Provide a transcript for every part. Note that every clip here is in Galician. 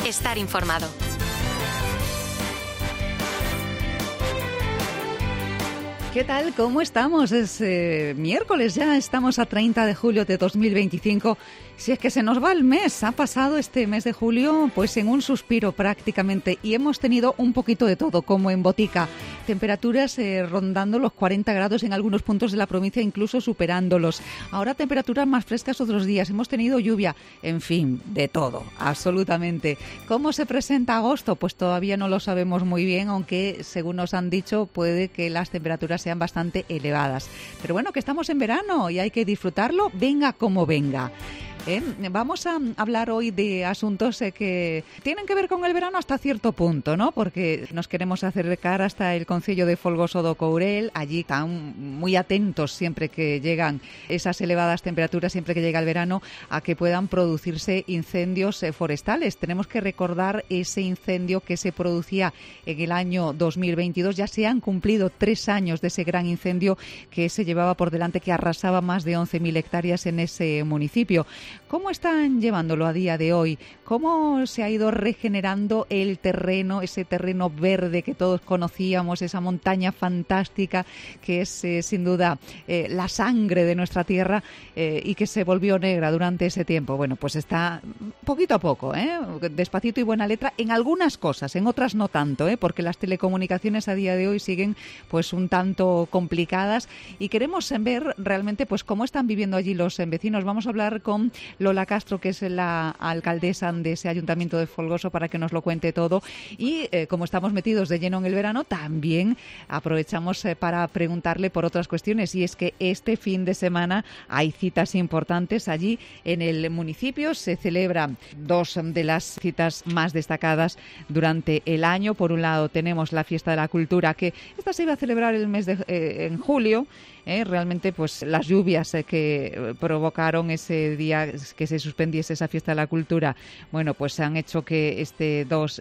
estar informado. ¿Qué tal? ¿Cómo estamos? Es miércoles ya, estamos a 30 de julio de 2025. Si es que se nos va el mes, ha pasado este mes de julio pues en un suspiro prácticamente y hemos tenido un poquito de todo, como en botica. Temperaturas rondando los 40 grados en algunos puntos de la provincia, incluso superándolos. Ahora temperaturas más frescas otros días, hemos tenido lluvia, en fin, de todo, absolutamente. ¿Cómo se presenta agosto? Pues todavía no lo sabemos muy bien, aunque según nos han dicho puede que las temperaturas sean bastante elevadas. Pero bueno, que estamos en verano y hay que disfrutarlo, venga como venga. Vamos a hablar hoy de asuntos que tienen que ver con el verano hasta cierto punto, ¿no? Porque nos queremos acercar hasta el concello de Folgoso do Courel. Allí están muy atentos siempre que llegan esas elevadas temperaturas, siempre que llega el verano, a que puedan producirse incendios forestales. Tenemos que recordar ese incendio que se producía en el año 2022. Ya se han cumplido 3 años de ese gran incendio que se llevaba por delante, que arrasaba más de 11.000 hectáreas en ese municipio. ¿Cómo están llevándolo a día de hoy? ¿Cómo se ha ido regenerando el terreno, ese terreno verde que todos conocíamos, esa montaña fantástica que es sin duda la sangre de nuestra tierra y que se volvió negra durante ese tiempo? Bueno, pues está poquito a poco, despacito y buena letra en algunas cosas, en otras no tanto, porque las telecomunicaciones a día de hoy siguen pues un tanto complicadas y queremos ver realmente pues cómo están viviendo allí los vecinos. Vamos a hablar con Lola Castro, que es la alcaldesa de ese ayuntamiento de Folgoso, para que nos lo cuente todo. Y como estamos metidos de lleno en el verano, también aprovechamos para preguntarle por otras cuestiones. Y es que este fin de semana hay citas importantes allí en el municipio. Se celebran 2 de las citas más destacadas durante el año. Por un lado tenemos la Fiesta de la Cultura, que esta se iba a celebrar el mes en julio. Realmente pues las lluvias que provocaron ese día que se suspendiese esa Fiesta de la Cultura, bueno, pues han hecho que este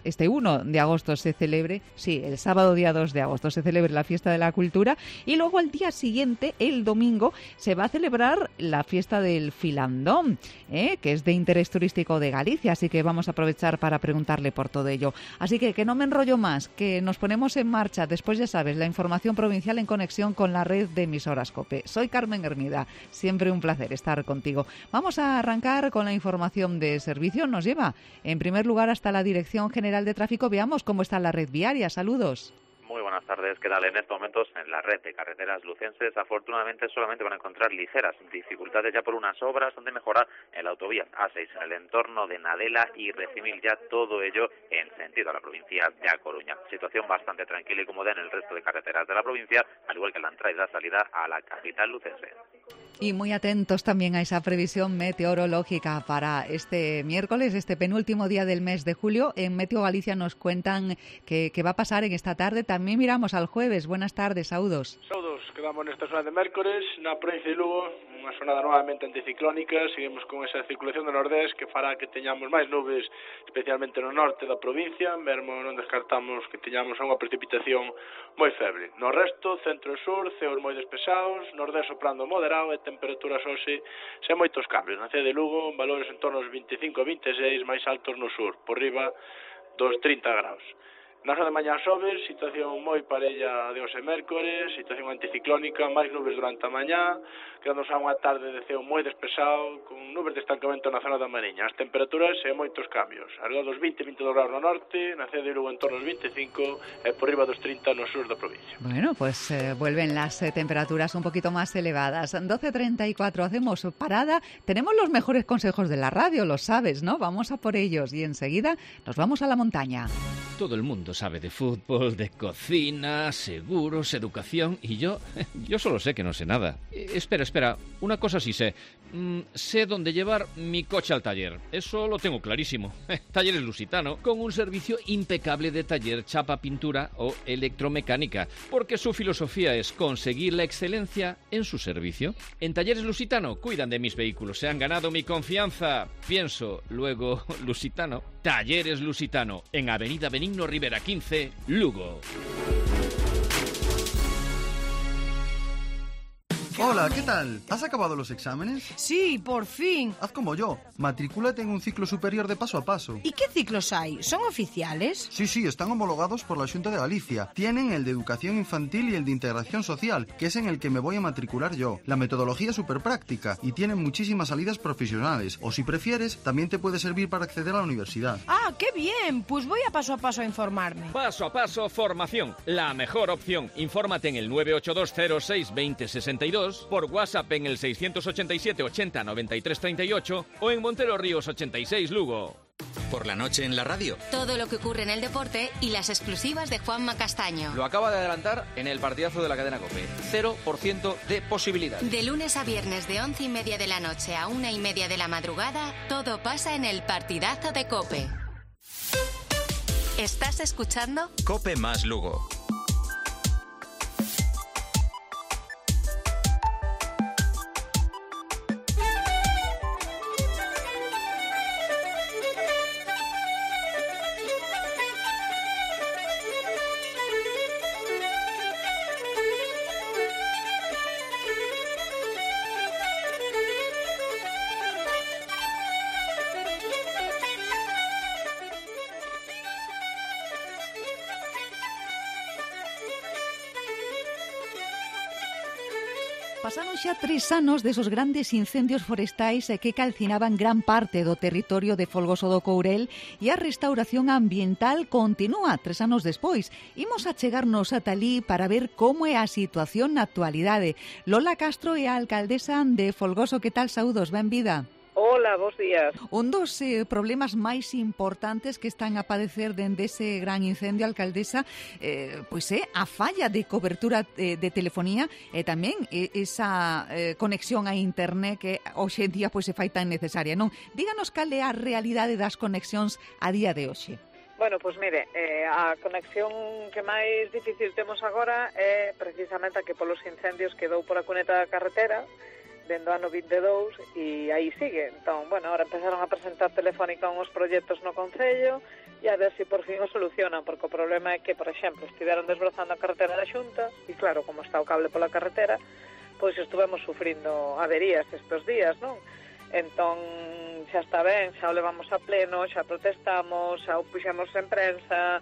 1 de agosto se celebre, sí, el sábado día 2 de agosto se celebre la Fiesta de la Cultura, y luego al día siguiente, el domingo, se va a celebrar la Fiesta del Filandón, que es de interés turístico de Galicia, así que vamos a aprovechar para preguntarle por todo ello. Así que no me enrollo más, que nos ponemos en marcha. Después, ya sabes, la información provincial en conexión con la red de emisoras COPE. Soy Carmen Hermida, siempre un placer estar contigo. Vamos a arrancar con la información de servicio. Nos lleva, en primer lugar, hasta la Dirección General de Tráfico. Veamos cómo está la red viaria. Saludos. Muy buenas tardes. ¿Qué tal? En estos momentos en la red de carreteras lucenses, afortunadamente solamente van a encontrar ligeras dificultades ya por unas obras donde mejorar en la autovía A6 en el entorno de Nadela y Recimil, ya todo ello en sentido a la provincia de A Coruña. Situación bastante tranquila y cómoda en el resto de carreteras de la provincia, al igual que la entrada y la salida a la capital lucense. Y muy atentos también a esa previsión meteorológica para este miércoles, este penúltimo día del mes de julio. En Meteo Galicia nos cuentan que va a pasar en esta tarde. También miramos al jueves. Buenas tardes, saúdos. Saúdos, quedamos nesta zona de mércores, na provincia de Lugo, unha xornada novamente anticiclónica. Seguimos con esa circulación do nordés que fará que teñamos máis nubes, especialmente no norte da provincia. Mesmo non descartamos que teñamos unha precipitación moi feble. No resto, centro e sur, ceos moi despesados, nordés soprando moderado e temperaturas hoxe sen moitos cambios. Na cidade de Lugo, valores en torno aos 25 a 26, máis altos no sur, por riba dos 30 graus. Na zona de mañá xoves, situación moi parella de hoxe mércores, situación anticiclónica, máis nubes durante a mañá, quedándose a unha tarde de ceo moi despexado, con nubes de estancamento na zona da Mariña. As temperaturas e moitos cambios, alrededor dos 20-22 graus no norte, na cidade de Lugo en torno aos 25 e por riba dos 30 no sur da provincia. Bueno, pues vuelven las temperaturas un poquito más elevadas. 12:34, hacemos parada. Tenemos los mejores consejos de la radio, lo sabes, ¿no? Vamos a por ellos y enseguida nos vamos a la montaña. Todo el mundo sabe de fútbol, de cocina, seguros, educación y yo solo sé que no sé nada. Espera, una cosa sí sé. Sé dónde llevar mi coche al taller. Eso lo tengo clarísimo. Talleres Lusitano, con un servicio impecable de taller, chapa, pintura o electromecánica, porque su filosofía es conseguir la excelencia en su servicio. En Talleres Lusitano cuidan de mis vehículos, se han ganado mi confianza. Pienso, luego, Lusitano. Talleres Lusitano, en Avenida Benigno Rivera 15, Lugo. Hola. Hola, ¿qué tal? ¿Has acabado los exámenes? Sí, por fin. Haz como yo, matricúlate en un ciclo superior de paso a paso. ¿Y qué ciclos hay? ¿Son oficiales? Sí, están homologados por la Xunta de Galicia. Tienen el de educación infantil y el de integración social, que es en el que me voy a matricular yo. La metodología es súper práctica y tienen muchísimas salidas profesionales. O si prefieres, también te puede servir para acceder a la universidad. ¡Ah, qué bien! Pues voy a paso a informarme. Paso a paso formación, la mejor opción. Infórmate en el 982062062, por WhatsApp en el 687 80 93 38 o en Montero Ríos 86 Lugo. Por la noche en la radio. Todo lo que ocurre en el deporte y las exclusivas de Juanma Castaño. Lo acaba de adelantar en el partidazo de la cadena COPE. 0% de posibilidad. De lunes a viernes de 11:30 de la noche a 1:30 de la madrugada, todo pasa en el partidazo de COPE. ¿Estás escuchando? COPE más Lugo. Pasaron xa 3 anos desos grandes incendios forestais que calcinaban gran parte do territorio de Folgoso do Courel e a restauración ambiental continúa 3 anos despois. Imos a chegarnos ata alí para ver como é a situación na actualidade. Lola Castro é a alcaldesa de Folgoso. Que tal? Saúdos, benvida. Hola, bons días. Un dos problemas máis importantes que están a padecer dende ese gran incendio, alcaldesa, pois é a falla de cobertura de telefonía e tamén esa conexión a internet que hoxe en día pois se fai tan necesaria, non? Díganos cal é a realidade das conexións a día de hoxe. Bueno, pois mire, a conexión que máis difícil temos agora é precisamente a que polos incendios quedou por a cuneta da carretera dende o ano 22 e aí sigue. Entón, bueno, ahora empezaron a presentar Telefónica uns proxectos no Concello e a ver se por fin o solucionan, porque o problema é que, por exemplo, estiveron desbrozando a carretera da Xunta e claro, como está o cable pola carretera, pois estuvemos sufrindo averías estes días, non? Entón, xa está ben, xa o levamos a pleno, xa protestamos, xa o puxemos en prensa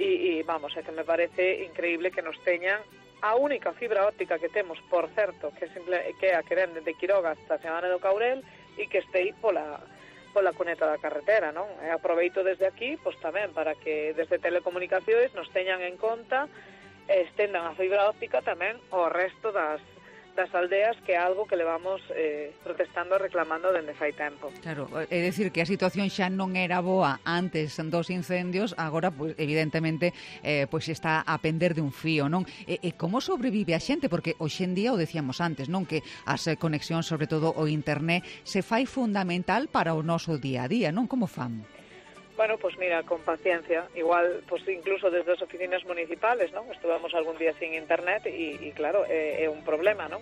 e vamos, é que me parece increíble que nos teñan a única fibra óptica que temos, por certo, que é a que vende de Quiroga hasta Seabane do Caurel e que estei pola cuneta da carretera, non? E aproveito desde aquí, pois tamén, para que desde Telecomunicacións nos teñan en conta e estendan a fibra óptica tamén ao resto das aldeas, que é algo que levamos protestando e reclamando dende fai tempo. Claro, é dicir que a situación xa non era boa antes dos incendios, agora, pois, evidentemente, pois está a pender de un fío, non? E como sobrevive a xente? Porque hoxe en día, o decíamos antes, non? Que as conexións, sobre todo o internet, se fai fundamental para o noso día a día, non? Como fan? Bueno, pois mira, con paciencia, igual, pois incluso desde as oficinas municipales, non? Estuvamos algún día sin internet e claro, é un problema, non?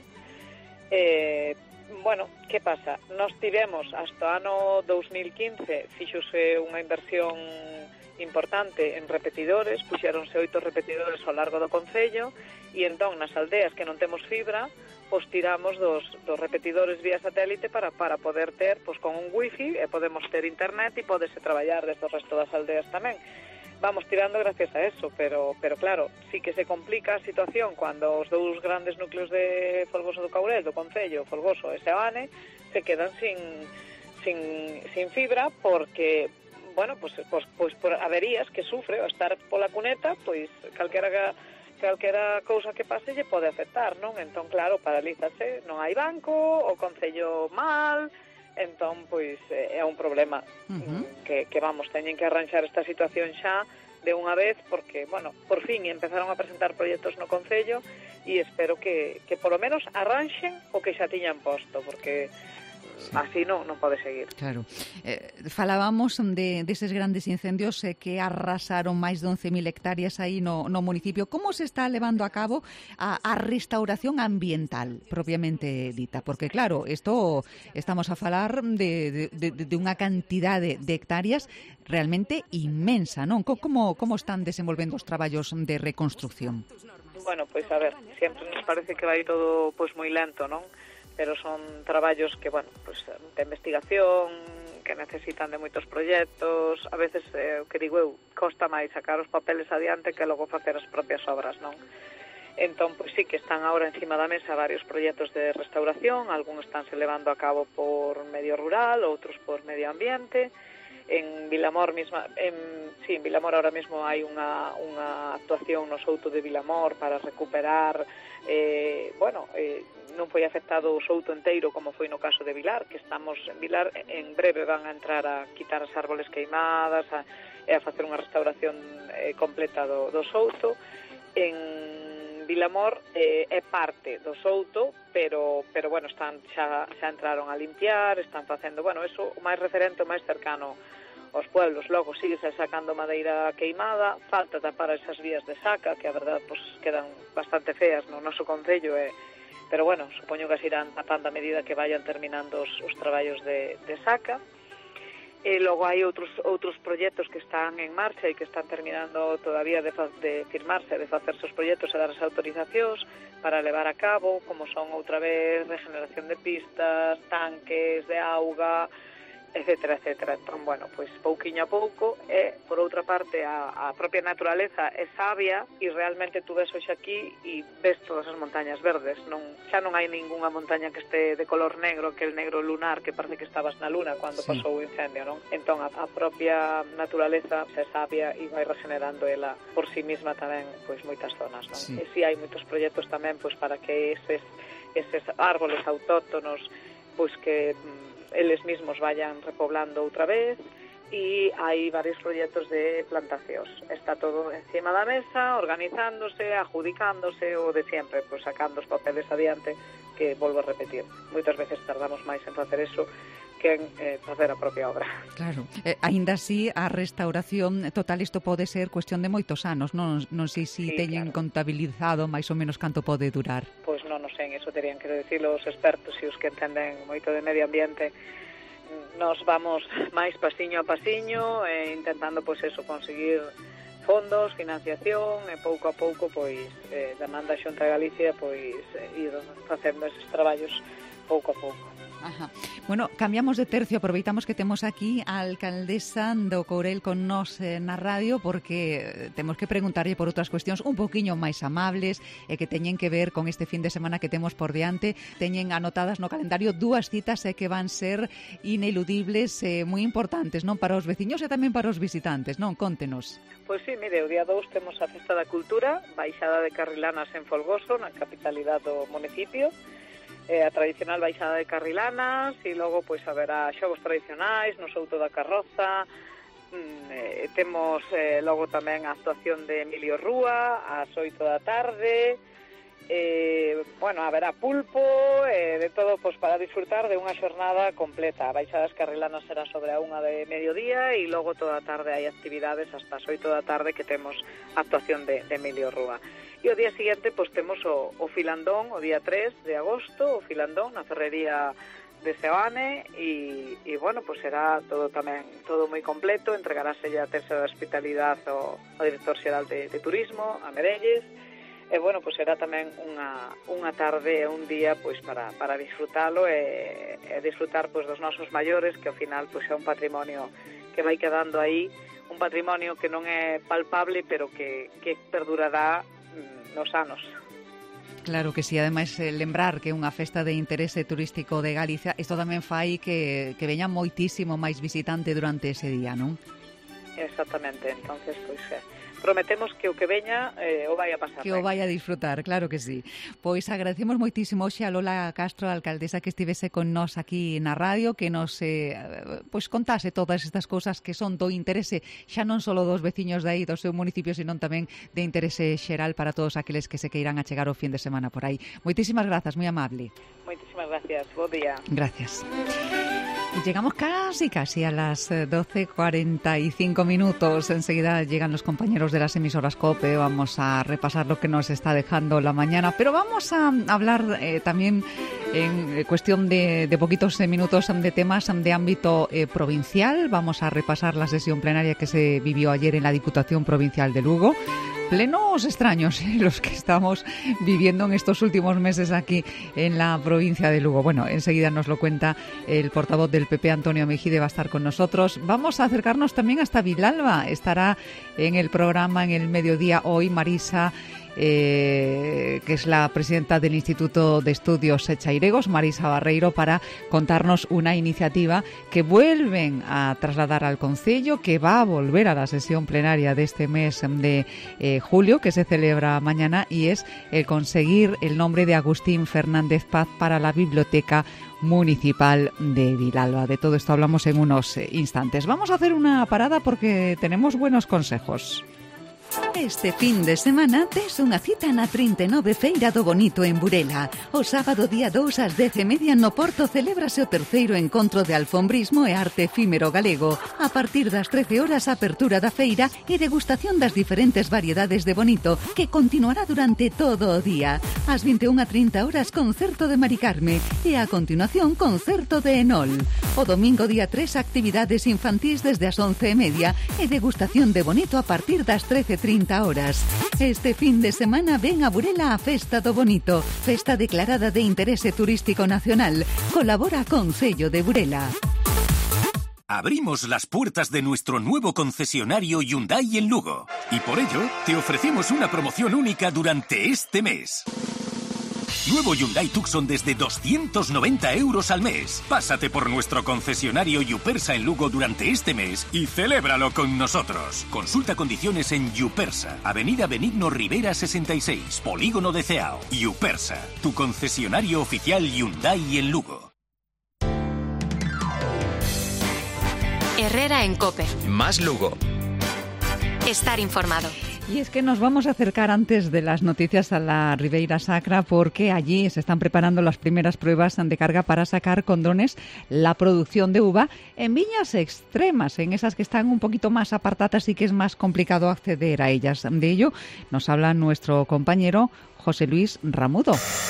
Bueno, que pasa? Nos tivemos hasta o ano 2015, fixose unha inversión importante en repetidores, puxéronse 8 repetidores ao largo do Concello e entón nas aldeas que non temos fibra, pois tiramos dos repetidores vía satélite para poder ter, pois con un wifi e podemos ter internet e podese traballar desde o resto das aldeas tamén. Vamos tirando gracias a eso, pero claro, sí que se complica a situación cando os dous grandes núcleos de Folgoso do Caurel, do Concello, Folgoso e Seabane, se quedan sin fibra porque, bueno, pois por averías que sufre o estar pola cuneta, pois calquera cousa que pase lle pode afectar, non? Entón, claro, paralízase, non hai banco, o Concello mal, entón, pois, é un problema que vamos, teñen que arranxar esta situación xa de unha vez, porque, bueno, por fin empezaron a presentar proxectos no Concello e espero que polo menos arranxen o que xa tiñan posto, porque así non pode seguir. Claro. Falábamos deses grandes incendios que arrasaron máis de 11.000 hectáreas aí no municipio. Como se está levando a cabo a restauración ambiental propiamente dita? Porque claro, estamos a falar de unha cantidade de hectáreas realmente inmensa, non? Como están desenvolvendo os traballos de reconstrucción? Bueno, pois a ver, sempre nos parece que vai todo pois moi lento, non? pero son traballos que, bueno, pues, de investigación, que necesitan de moitos proxectos, a veces, o que digo eu, costa máis sacar os papeles adiante que logo facer as propias obras, non? Entón, pois sí que están ahora encima da mesa varios proxectos de restauración, algúns están se levando a cabo por medio rural, outros por medio ambiente. En Vilamor en Vilamor ahora mesmo hai unha actuación no souto de Vilamor para recuperar, non foi afectado o souto enteiro como foi no caso de Vilar, que estamos en Vilar, en breve van a entrar a quitar as árboles queimadas e a facer unha restauración completa do souto. En Vilamor é parte do souto, pero bueno, xa entraron a limpiar, están facendo, bueno, eso o máis referente, o máis cercano aos pueblos. Logo sigue sacando madeira queimada, falta tapar esas vías de saca, que a verdad pues quedan bastante feas no noso concello, pero bueno, supoño que se irán tapando a medida que vayan terminando os traballos de saca. E logo hai outros proxectos que están en marcha e que están terminando todavía de firmarse, de facerse os proxectos e dar as autorizacións para levar a cabo, como son outra vez regeneración de pistas, tanques de auga, etcétera, etcétera. Entón, bueno, pois pouquiño a pouco, e por outra parte a propia naturaleza é sabia e realmente tú ves hoxe aquí e ves todas as montañas verdes, xa non hai ningunha montaña que este de color negro, que el negro lunar que parece que estabas na luna cando pasou o incendio, non? Entón a propia naturaleza é sabia e vai regenerando ela por sí mesma tamén pois moitas zonas, non? E si hai moitos proxectos tamén pois para que eses árboles autóctonos pois que eles mismos vayan repoblando outra vez, e hai varios proxectos de plantacións. Está todo encima da mesa, organizándose, adjudicándose, o de sempre, pues, sacando os papeles adiante, que volvo a repetir. Moitas veces tardamos máis en facer eso que en facer a propia obra. Claro. Aínda así, a restauración total, isto pode ser cuestión de moitos anos, non sei se teñen contabilizado máis ou menos canto pode durar. Pois non sei, eso terían que decirlo os expertos e os que entenden moito de medio ambiente. Nos vamos máis pasiño a pasiño, intentando, pois eso, conseguir fondos, financiación, e pouco a pouco, pois, da manda Xunta de Galicia, pois, ir facendo eses traballos pouco a pouco. Ajá. Bueno, cambiamos de tercio, aproveitamos que temos aquí a alcaldesa do Courel con nós na radio, porque temos que preguntarlle por outras cuestións un poquinho máis amables e que teñen que ver con este fin de semana que temos por diante. Teñen anotadas no calendario 2 citas que van ser ineludibles e moi importantes, non, para os veciños e tamén para os visitantes, non? Contenos. Pois sí, mire, o día 2 temos a Festa da Cultura, Baixada de Carrilanas en Folgoso, na capitalidade do municipio, a tradicional Baixada de Carrilanas, e logo pois haberá xogos tradicionais no Souto da Carroza. Temos logo tamén a actuación de Emilio Rúa ás 8 da tarde. Haberá pulpo, de todo pois para disfrutar de unha xornada completa. A Baixada das Carrilanas será sobre a 1 de mediodía e logo toda a tarde hai actividades hasta as 8 da tarde que temos a actuación de Emilio Rúa. E o día seguinte pois temos o filandón, o día 3 de agosto, o filandón na ferrería de Seoane, e bueno, pois será todo moi completo. Entregarase a terceira da hospitalidade ao director xeral de turismo, a Medelles. E bueno, pois será tamén unha tarde e un día pois para disfrutalo e disfrutar pois dos nosos maiores, que ao final pois é un patrimonio que vai quedando aí, un patrimonio que non é palpable, pero que perdurará nos anos. Claro que sí, ademais lembrar que é unha festa de interese turístico de Galicia, isto tamén fai que veña moitísimo máis visitante durante ese día, non? Exactamente, entonces pois prometemos que o que veña o vai a pasar. Que o vai a disfrutar, claro que sí. Pois agradecemos moitísimo hoxe a Lola Castro, a alcaldesa, que estivese con nós aquí na radio, que nos pois contase todas estas cousas que son do interese xa non só dos veciños de aí, do seu municipio, sino tamén de interese xeral para todos aqueles que se queiran achegar o fin de semana por aí. Moitísimas grazas, moi amable. Moitísimas gracias, bo día. Gracias. Llegamos casi a las 12:45 minutos. Enseguida llegan los compañeros de las emisoras COPE. Vamos a repasar lo que nos está dejando la mañana. Pero vamos a hablar también en cuestión de poquitos minutos de temas de ámbito provincial. Vamos a repasar la sesión plenaria que se vivió ayer en la Diputación Provincial de Lugo. Plenos extraños, los que estamos viviendo en estos últimos meses aquí en la provincia de Lugo. Bueno, enseguida nos lo cuenta el portavoz del PP, Antonio Mejide, va a estar con nosotros. Vamos a acercarnos también hasta Vilalba. Estará en el programa en el mediodía hoy Marisa, que es la presidenta del Instituto de Estudios Chairegos, Marisa Barreiro, para contarnos una iniciativa que vuelven a trasladar al Concello, que va a volver a la sesión plenaria de este mes de julio, que se celebra mañana, y es el conseguir el nombre de Agustín Fernández Paz para la Biblioteca Municipal de Vilalba. De todo esto hablamos en unos instantes. Vamos a hacer una parada porque tenemos buenos consejos. Este fin de semana tes unha cita na 39 Feira do Bonito en Burela. O sábado día 2 ás 10:30 no Porto celébrase o terceiro encontro de alfombrismo e arte efímero galego. A partir das 13 horas apertura da feira e degustación das diferentes variedades de bonito, que continuará durante todo o día. Ás 21:30 horas concerto de Mari Carme e a continuación concerto de Enol. O domingo día 3 actividades infantís desde as 11:30 e degustación de bonito a partir das 13:30 horas. Este fin de semana ven a Burela a Festa do Bonito, festa declarada de interese turístico nacional. Colabora Concello de Burela. Abrimos las puertas de nuestro nuevo concesionario Hyundai en Lugo y por ello te ofrecemos una promoción única durante este mes. Nuevo Hyundai Tucson desde 290 € al mes. Pásate por nuestro concesionario Yupersa en Lugo durante este mes y celébralo con nosotros. Consulta condiciones en Yupersa, Avenida Benigno Rivera 66, Polígono de Ceao. Yupersa, tu concesionario oficial Hyundai en Lugo. Herrera en COPE. Más Lugo. Estar informado. Y es que nos vamos a acercar antes de las noticias a la Ribeira Sacra, porque allí se están preparando las primeras pruebas de carga para sacar con drones la producción de uva en viñas extremas, en esas que están un poquito más apartadas y que es más complicado acceder a ellas. De ello nos habla nuestro compañero José Luis Ramudo.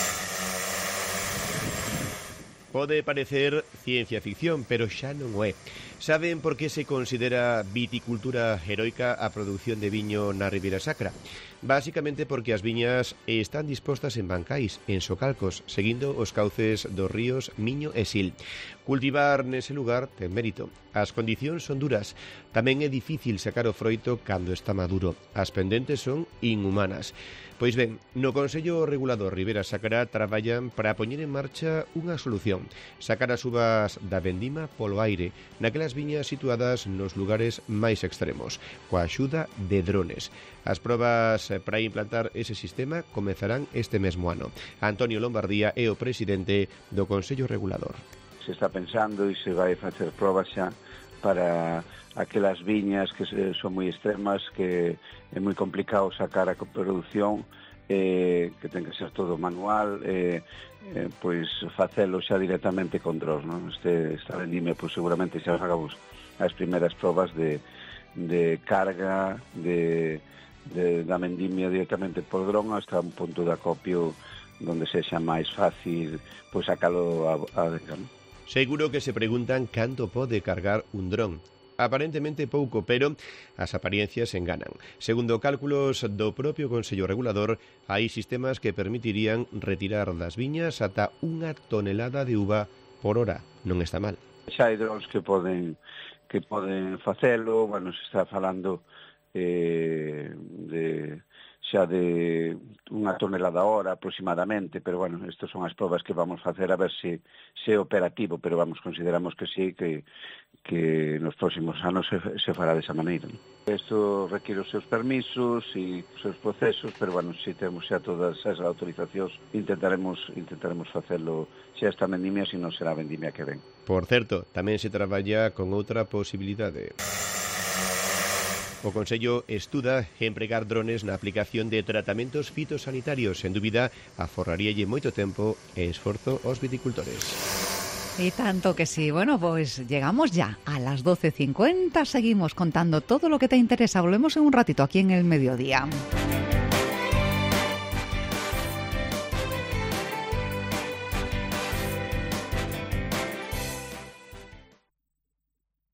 Pode parecer ciencia ficción, pero xa non o é. Saben por que se considera viticultura heroica a produción de viño na Ribeira Sacra? Básicamente porque as viñas están dispostas en bancais, en socalcos, seguindo os cauces dos ríos Miño e Sil. Cultivar nese lugar ten mérito. As condicións son duras. Tamén é difícil sacar o froito cando está maduro. As pendentes son inhumanas. Pois ben, no Consello Regulador Ribeira Sacra traballan para poñer en marcha unha solución. Sacar as uvas da vendima polo aire, naquelas viñas situadas nos lugares máis extremos, coa axuda de drones. As probas para implantar ese sistema comezarán este mesmo ano. Antonio Lombardía é o presidente do Consello Regulador. Se está pensando e se vai facer probas xa para aquelas viñas que son moi extremas, que é moi complicado sacar a producción, que ten que ser todo manual, pois facelo xa directamente con drones, non? Esta vendime, pois seguramente xa hagamos as primeiras probas de carga da vendimia directamente por dron hasta un punto de acopio donde sexa máis fácil pois sacalo a digamos. Seguro que se preguntan canto pode cargar un dron. Aparentemente pouco, pero as apariencias enganan. Segundo cálculos do propio Consello Regulador, hai sistemas que permitirían retirar das viñas ata 1 tonelada de uva por hora. Non está mal. Xa hai drones que poden facelo, bueno, se está falando de 1 tonelada a hora aproximadamente, pero bueno, estas son as probas que vamos facer a ver se é operativo, pero vamos, consideramos que sí, que nos próximos anos se fará desa maneira. Isto requiere os seus permisos e os seus procesos, pero bueno, se temos xa todas as autorizacións, intentaremos facelo xa esta vendimia, se non será a vendimia que ven. Por certo, tamén se traballa con outra posibilidade. O Consello estuda empregar drones na aplicación de tratamentos fitosanitarios. Sen dúbida, aforraríalle moito tempo e esforzo aos viticultores. Y tanto que sí. Bueno, pues llegamos ya a las 12:50. Seguimos contando todo lo que te interesa. Volvemos en un ratito aquí en El Mediodía.